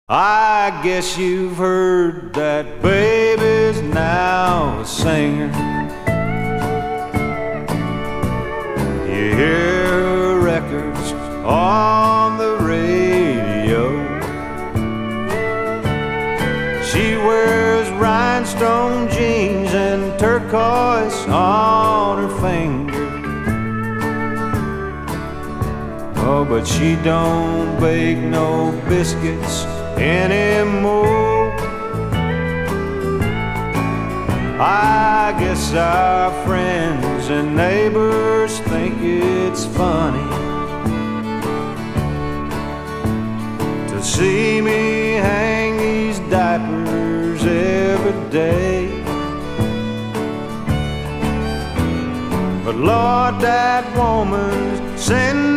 I guess you've heard that baby's now a singer. You hear her records on the radio. She wears rhinestone jeans and turquoise on her finger. Oh, but she don't bake no biscuits anymore. I guess our friends and neighbors think it's funny to see me hang these diapers every day. But Lord, that woman's sending